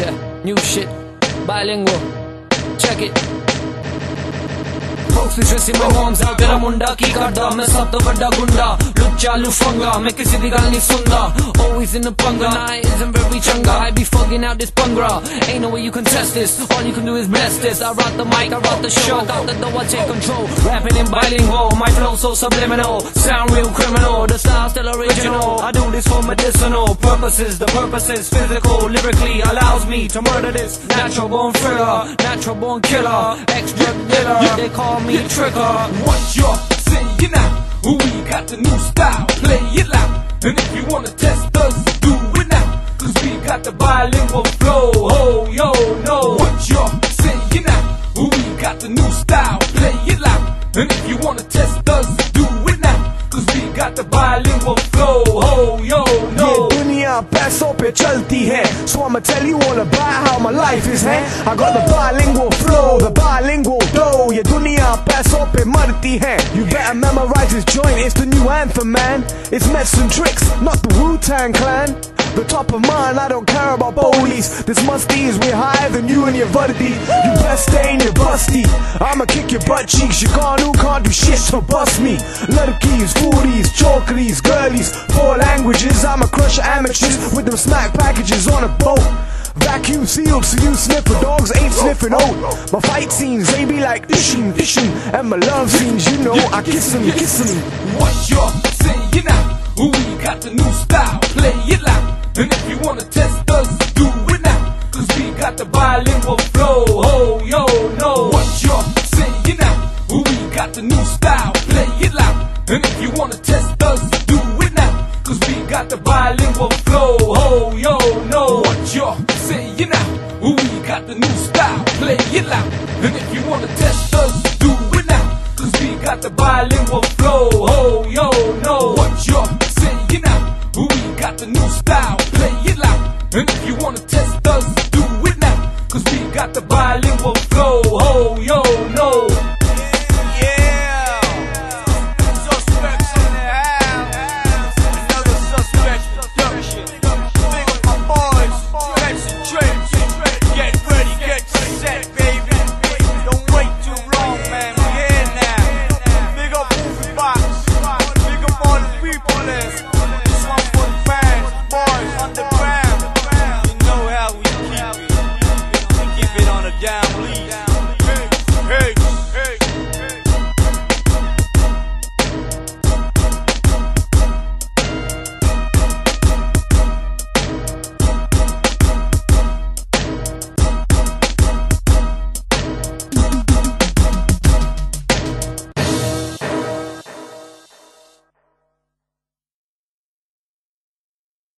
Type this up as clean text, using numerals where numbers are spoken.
Yeah, new shit, bilingual. Check it. Folks be stressing my mom's out. तेरा मुंडा की करदा मैं सब तो बड़ा गुंडा लुच्चा लुफंगा मैं किसी दी गल नहीं सुनदा always in the punga nah it isn't very chunga I be fucking out this pungra ain't no way you can test this all you can do is bless this I rock the mic I rock the show I got the dough I take control rapping in bilingual my flow so subliminal sound real criminal the style still original I do this for medicinal purposes the purpose is physical lyrically allows me to murder this natural born thriller natural born killer extra dealer they call me trigger. What you're saying now? We got the new style, play it loud. And if you wanna test us, do it now. Cause we got the bilingual flow. Oh, yo, no. What you're saying now? We got the new style, play it loud. And if you wanna test us, do it now. Cause we got the bilingual flow. Oh, yo, no. ये दुनिया पैसों पे चलती है, so I'ma tell you all about how my life is, है. I got the bilingual flow, the bilingual dough. ये दुनिया पैसों पे मरती है. You better memorize this joint, it's the new anthem, man. It's Mets and Tricks, not the Wu-Tang Clan. The top of mine, I don't care about police. This musty is way higher than you and your buddy. You best stay in your busty. I'ma kick your butt cheeks. You can't do shit, so bust me. Ladkis, foodies, chokeries, girlies, 4 languages. I'ma crush amateurs with them smack packages on a boat. Vacuum sealed, so you sniffer dogs ain't sniffing out. My fight scenes, they be like fishing, fishing. And my love scenes, you know, I kiss them, kiss them. What you're saying now? We got the new style, play it loud. And if you wanna test us, do it now. Cause we got the bilingual flow. Oh, yo, no. What you're saying now? We got the new style, play it loud. And if you wanna test us, do it now. Cause we got the bilingual flow. Oh, yo, no. What you're saying now? We got the new style, play it loud. And if you wanna test us, do it now. Cause we got the bilingual flow. Oh, yo, no. What you're saying now? We got the new style, play it loud. And if you wanna test us, do it now. Cause we got the bilingual flow. Oh, yo, no.